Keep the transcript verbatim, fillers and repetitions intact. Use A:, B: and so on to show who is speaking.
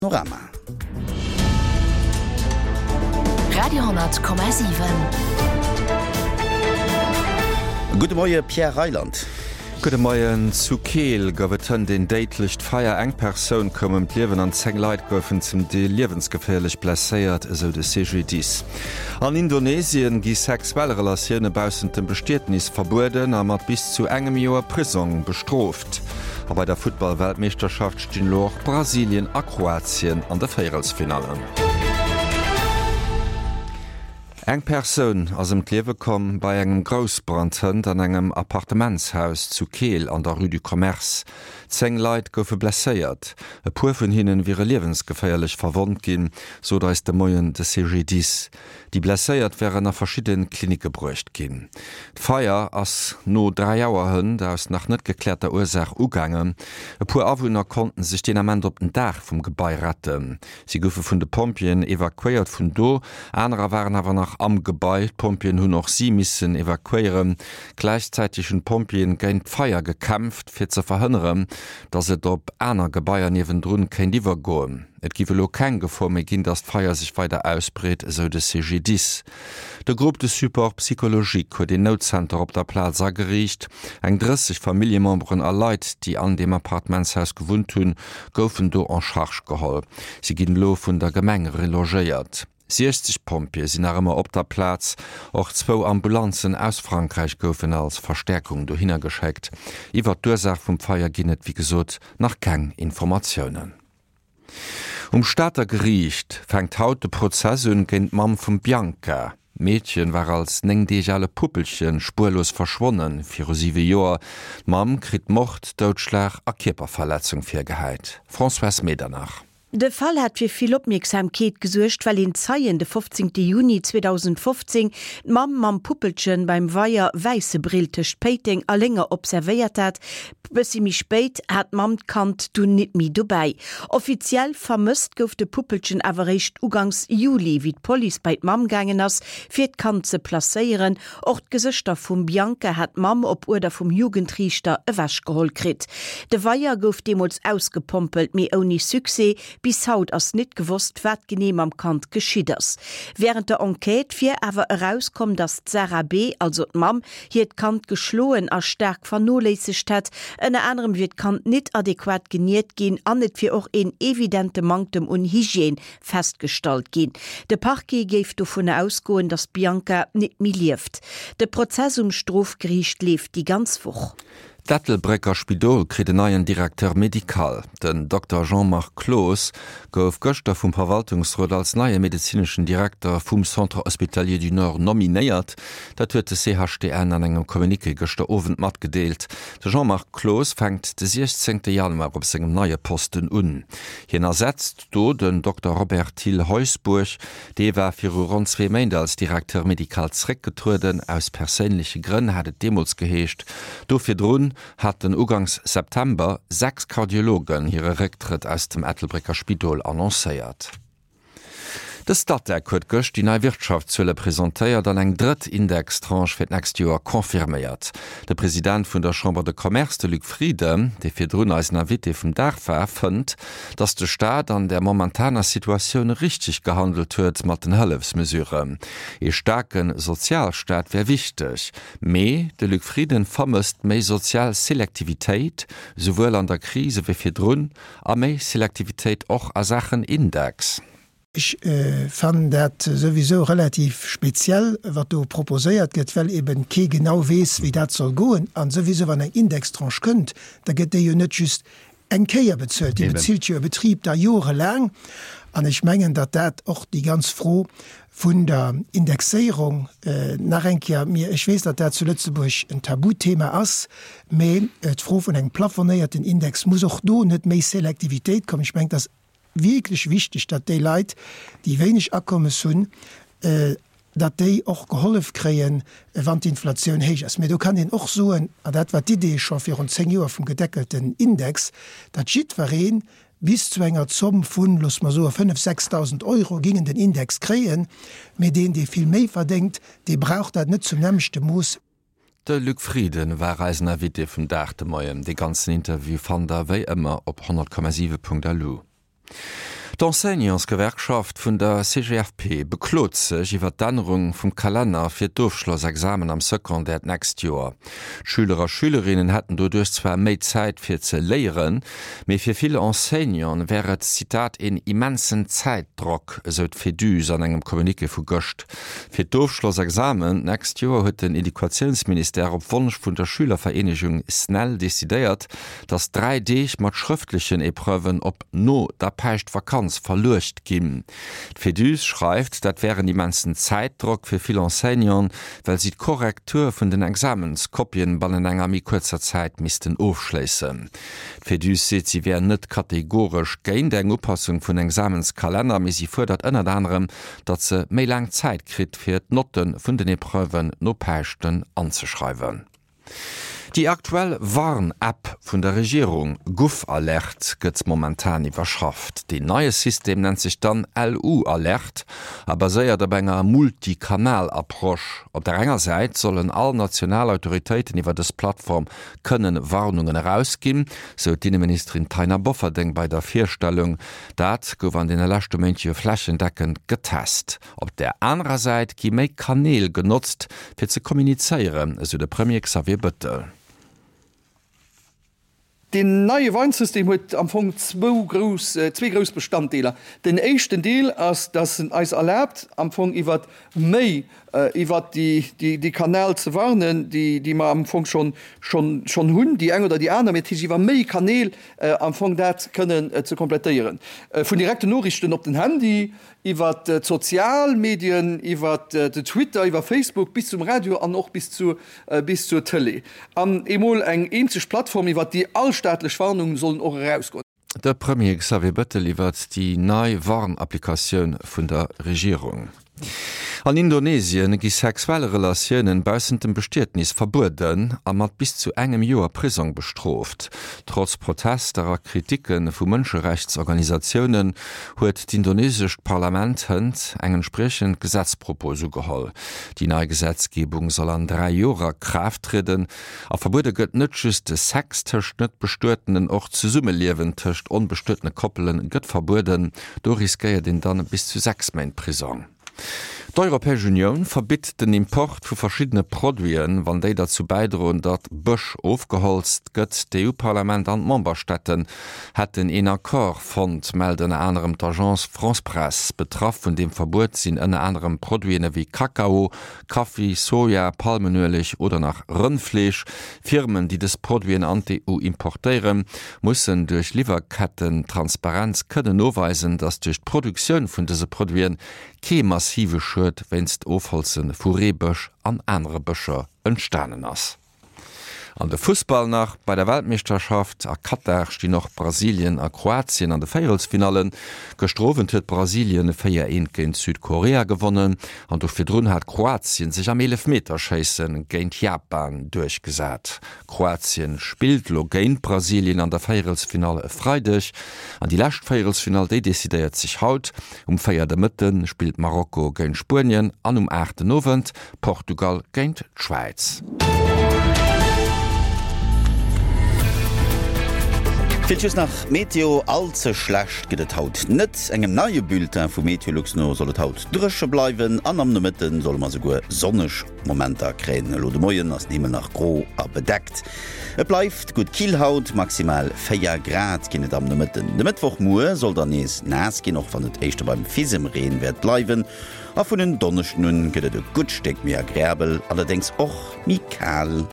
A: Panorama.
B: Radiohonnertkommmersiven.
A: Gute Morgen, Pierre Reiland.
C: Gute Morgen zu Kiel goweten den Datelicht feier eng Person kommen Liwen an zeng Leiit goufen zum de liewensgefährlich blesséiert eso de C G dis. An Indonesien gi sexuelle Relationune bausen dem Besteetnis verboden a mat bis zu engem Joer Prison bestroft. Aber bei der Football-Weltmeisterschaft stehen loch Brasilien a Kroatien an der Féielsfinalen. Eng Person aus dem Klewe kom bei engem Grousbrandhund an engem Appartementshaus zu Kiel an der Rue du Commerce. Zeng Leiit goufe blesséiert. E puer vun hinnen wiere lebensgeféierlich verwont ginn, so da is de Moien de C G dis. Die blesséiert wären a verschieden Klinike bruecht ginn. D'Feier ass no drei Joer hunn, aus nach net geklärter Ursach ugangen. E puer Awunner konnten sich den amment op den Dach vum Gebäi retten. Sie goufe vun de Pompien evakuiert vun do, anderer waren awer nach am Gebäi. Pompien hunn noch sie missen evakuieren. Gleichzeitig hun Pompien géint d'Feier gekämpft fir ze verhënneren, dats et op aner Gebaier niewen drun kein Diwer goen. Et giwe lo kein Gefor méi ginn, dat d'Feier sich weiter ausbreet, eso de C G dis. De Gruppe de Support Psychologik huet den Notcenter op der Plaza gericht. Eng dreißig Familiemembren a Leiit, die an dem Appartementshaus gewunt hunn, goufen do an Charge geholl. Sie ginn lo vun der Gemeng relogéiert. sechzig Pompie sinn ëmmer op der Platz, och zwo Ambulanzen aus Frankreich goufen als Verstärkung do hinnergescheckt. Iwer d'Ursach vum Feier ginnet wie gesot nach keng Informationoen. Um Staater Gericht fängt haut de Prozessun géint Mam vum Bianca. Mädchen war als nengdejale Puppelchen spurlos verschwonnen, fir sieben Joer. Mam krit Mord, Doutschlag a Kierperverletzung fir Geheit. François Medernach.
D: De Fall hat fir viel Opmerksamkeet gesuercht, weil in Zeien de fünfzehnten Juni zweitausendfünfzehn Mam mam Puppelchen beim Weiher weisse Brilte Späting a länger observiert hat, bis sie mich spät hat Mam kant du nit mi dabei. Offiziell vermisst gouf de Puppelchen awer recht ugangs Juli, wie d Police bei Mam gangen ass, fir d Kant ze placéieren. Ort Gesichter vum Bianca hat Mam op Urder vum Jugendrichter e wäsch geholt krit. De Weiher gouf demuls ausgepumpelt, mi oni Suse, bis haut ass net gewusst, wat genehm am Kant geschieders. Während der Enquete fir awer herauskom, dass Sarah B., also d Mam, hier d Kant geschloen a stark vernolesigt hat, ënne anderem wird Kant net adäquat geniert gin, an net fir och en evidente Mangtem un Hygien feststalt gin. De Parquet geif davon ausgoen, dass Bianca net mi lieft. De Prozess um Strafgericht lief die ganz Woche.
C: Dattelbrecker Spidol krit den neien Direkteur medikal. Den Doktor Jean-Marc Clos gouf Göster vum Verwaltungsrat als neue medizinischen Direktor vum Centre Hospitalier du Nord nominéiert, dat huet de C H D N an engem Kommunike gëster ofent mat gedeelt. De Jean-Marc Clos fängt de sechzehnten Januar op segem neue Posten un. Hien ersetzt do den Doktor Robert Thiel Heusburg, dee war fir rund zwei Mäinde als Direkteur medikal zreckgetruden, aus perséinliche Grënn hat et Demos geheescht. Dofir droen hat den Ugangs September sechs Kardiologen ihre Rücktritt aus dem Ettelbrecker Spidol annoncéiert. De Stadtdeck huet gëcht die neue Wirtschaftszëlle präsentéiert an eng dritt Indextranche fir nächst Joer konfirméiert. Der Präsident vun der Chambre de Commerce de Luc Friede, de fir Drun als Navité vum Dach verënnt, dats de Staat an der momentaner Situation richtig gehandelt huet mat den Hëllefsmesure. E starken Sozialstaat wär wichtig. Mei de Luc Frieden vermisst méi Sozialselektivitéit, sowohl an der Krise wie fir Drun, a méi Selektivitéit och a Sachen Index.
E: Ich äh, fand dat sowieso relativ speziell, wat du proposéiert gët, well eben ke genau wees, wie dat soll goen, an sowieso wann eng Indextranche kënnt, da gët jo net just eng Keier bezölt, die bezielt jo Betrieb da Jore lang, an ich mengen dat dat och die ganz froh vun der Indexéierung äh, nach enker mir ich wees, dat dat zu Lützeburg ein Tabuthema ass, méi et froh vun eng plafonnéierten Index muss och do net méi Selektivitéit kom, ich meng das wirklich wichtig, dat die Leute, die wenig Abkommen sind, äh, dat die auch geholfen kriegen, äh, wann die Inflation hoch ist. Aber du kannst ihn auch so, und das war die Idee schon für uns zehn Jahre vom gedeckelten Index, dat schied waren, bis zu einer Summe von, lass mal so, fünftausend, sechstausend Euro gegen den Index kriegen, mit denen die viel mehr verdient, die braucht das nicht zum nämlichsten Muss.
C: De Luc Frieden war Reisender wie de vum Darte Moiem. De ganzen Interview fan der wéi ëmmer op hundert Komma sieben Punkt a lu. D'Enseignantsgewerkschaft vun der C G F P beklot sech iwwer d'Ännerung vum Kalender fir d'Ofschlossexamen am Sekondär näst Joer. Schüler a Schülerinnen hätten dodurch zwar méi Zeit fir ze léieren, méi fir viele Enseignern wäret Zitat en immensen Zeitdruck, esot Fedus an engem Kommunike vu Gocht. Fir d'Ofschlossexamen näst Joer huet den Edukationsminister op Wunsch vun der Schülervereinigung snell desideiert, dats drei Deeg mat schriftlichen Epreuwen op no der Pecht Vakanz verlöscht gin. Fedus schreibt, dat wären die manzen Zeitdruck für viele Enseignern, weil sie Korrektur von den Examenskopien bei en enger mi kurzer Zeit missten aufschließen. Fedus sieht, sie wären net kategorisch gegen der Upassung von Examenskalender, aber sie fordert unter anderem, dass sie mehr lang Zeit kriegt, für Noten von den Epreuven no Pechten anzuschreiben. Die aktuell Warn-App vun der Regierung Guff-Alert gëtt momentan iwwerschafft. De neue System nennt sich dann L U-Alert, aber séiert der enger Multikanal-Approch. Op der enger Seite sollen all Nationalautoritäten iwwer des Plattform können Warnungen herausgin, so die Ministerin Taina Bofferding bei der Vierstellung, dat gouf an den Erlächtmentje flächendeckend getest. Op der anderen Seite gi méi Kanäle genutzt fir ze kommuniceieren, so der Premier Xavier Bettel.
B: Den neue Warnsystem huet am Anfang zwei groß, äh, zwei groß Bestandteile. Den ersten Teil als das Eis erlaubt, am Anfang iwwer méi äh, iwwer die die die Kanäle zu warnen, die die man am Anfang schon schon schon hun, die eng oder die anderen mit iwwer méi Kanäle äh, am Anfang dat können äh, zu komplettieren. Äh, von direkten Nachrichten op den Handy, iwwer äh, Sozialmedien, iwwer äh, Twitter, iwwer Facebook bis zum Radio an noch bis zu äh, bis zur Tele. An emol eng enzig Plattform iwwer die all staatliche Warnungen sollen auch herauskommen.
C: Der Premier Xavier Bettel liefert die neue Warn-Applikation von der Regierung. An Indonesien gi sexuelle Relationen bausen dem Bestätnis verboten, a mat bis zu engem Joer Prison bestroft. Trotz Protester Kritiken vu Menschenrechtsorganisationen huet d'indonesisch Parlament hënd engen sprechend Gesetzproposo geholl. Die neue Gesetzgebung soll an drei Jorer Kraft treten, a verbote gëtt net just de Sex tëcht net bestuertenen och zu Summe liewen tëcht unbestëttene Koppelen gëtt verboten, do riskeiert den dann bis zu sechs Main Prison. Die Europäische Union verbietet den Import von verschiedenen Produkten, wann die dazu beidrohen, dass Busch aufgeholzt gëtt. Das E U-Parlament an Memberstädten hätten einen Akkord fand, melden anderem d'Agence France Presse. Betraff von dem Verbot sind unter anderem Produkte wie Kakao, Kaffee, Soja, Palmenölig oder nach Rindfleisch. Firmen, die das Produkt an die E U importieren, müssen durch Lieferketten Transparenz können nachweisen, dass durch die Produktion von diesen Produkten keine massive Schuld, wenn's Aufholzen vu Rehbösch an andere Böscher entstanden ass. An der Fußball nach bei der Weltmeisterschaft a Katar die noch Brasilien a Kroatien an de Feierungsfinalen gestroven huet Brasilien vier eins gegen Südkorea gewonnen an durch firrun hat Kroatien sich am elf Meter Schießen gegen Japan durchgesat. Kroatien spielt lo gegen Brasilien an der Feierungsfinale Freitag. An die letzte Feierungsfinale die dezidiert sich haut. Um vier der Mitten spielt Marokko gegen Spanien, an um acht November Portugal gegen Schweiz.
A: Filchus nach Meteo allze schlecht gët haut net engem neue Bulletin vu Meteoluxno sollt haut dresche bleiwen, an am Mitten soll man se go sonnech Momenter kräen Lo de Moien ass nemen nach Gro a bedeckt. Et bleifft gut Kielhaut maximal vier Grad ginnet am Mitten. De Mittwoch Mue soll der nees nas gin noch van et Echte beim Fisem Reen werd bleiwen. A vun den Donnerchten nun gëtt de gutsteck mir Gräbel, allerdings och mi kal